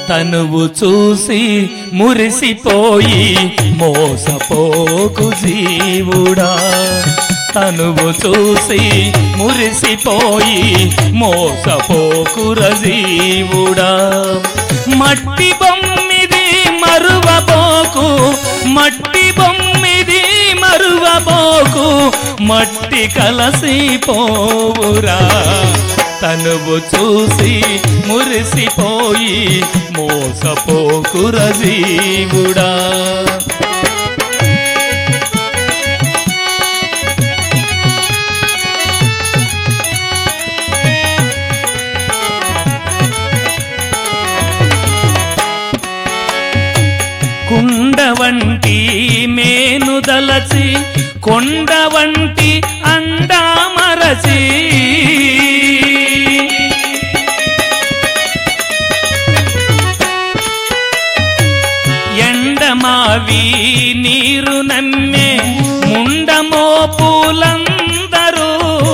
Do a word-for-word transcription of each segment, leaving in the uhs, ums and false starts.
తనువు చూసి మురిసిపోయి మోసపోకు జీవుడా, తనువు చూసి మురిసిపోయి మోసపోకుర జీవుడా. మట్టి బొమ్మిది మరువబోకు, మట్టి బొమ్మిది మరువబోకు, మట్టి కలసిపోవురా. తనువు చూసి మురిసిపోయి మోసపోకుర జీవుడా. కుండ వంటి మేనుదలచి కొండ వంటి అండా మరచి, ఎండమావి నీరు నమ్మే ముండమోపులందరూ,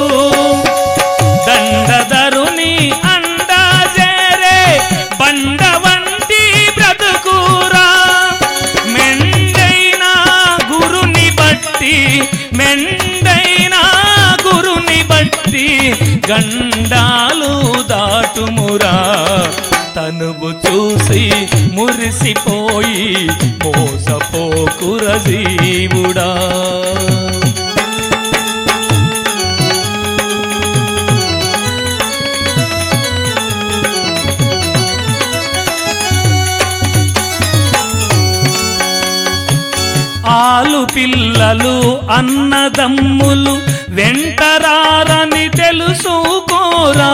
దండదరుని అండా చేరే బండ వంటి బ్రతుకురా. మెండైన గురుని బట్టి, మెండైన గురుని బట్టి గండాలు దాటుమురా. తనువు చూసి మురిసిపోయి మోసపోకుర జీవుడా. ఆలు పిల్లలు అన్నదమ్ములు వెంటరారని తెలుసుకోరా.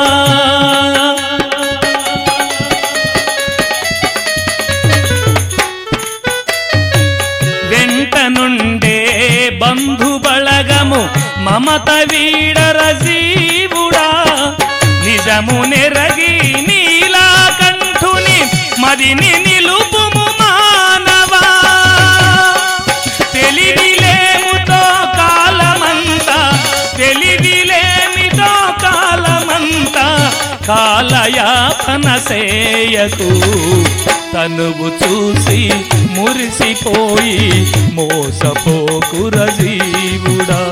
వెంట నుండే బంధు బళగము మమత వీడర జీవుడా. నిజము నెరగి నీలాకంఠుని మదిని నిలుపుము మానవా. తెలివిలేముతో కాలమంతా, తెలివిలేమితో కాలమంతా కాలయాపన సేయకు. తనువు చూసి మురిసిపోయి మోసపోకుర జీవుడా.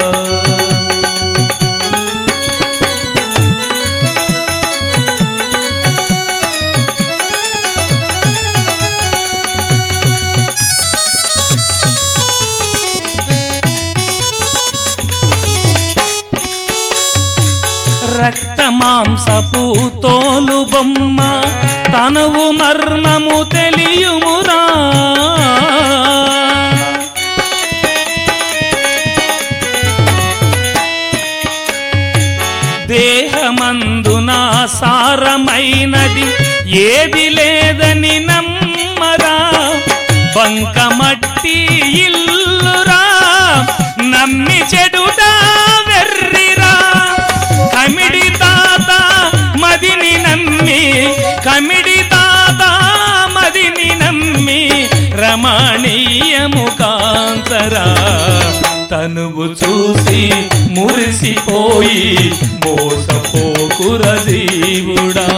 రక్త మాంసపు తోలు బొమ్మ తనువు మర్మము తెలియుమురా. దేహమందున సారమైనది ఏది లేదని నమ్మరా. బంకమట్టి ఇల్లురా నమ్మి చెడుడా వెర్రిరా. కమిడి తాత మదిని నమ్మి, కమిడి తాత మదిని నమ్మి రమణీయము కాంతరా. తనువు చూసి మురిసిపోయి మోసపోకుర జీవుడా.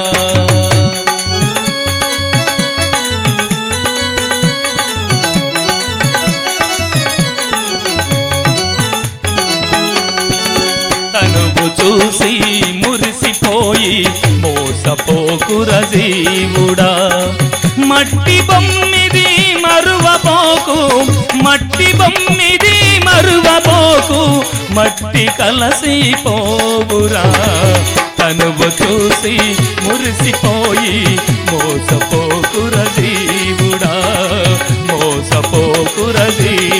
తనువు చూసి మురిసిపోయి మోసపోకుర జీవుడా. మట్టి బొమ్మిది మరువబోకు, మట్టి బొమ్మిది మరువబోకు, మట్టి కలసిపోవురా. తనువు చూసి మురిసిపోయి మోసపోకుర జీవుడా, మోసపోకుర జీవుడా.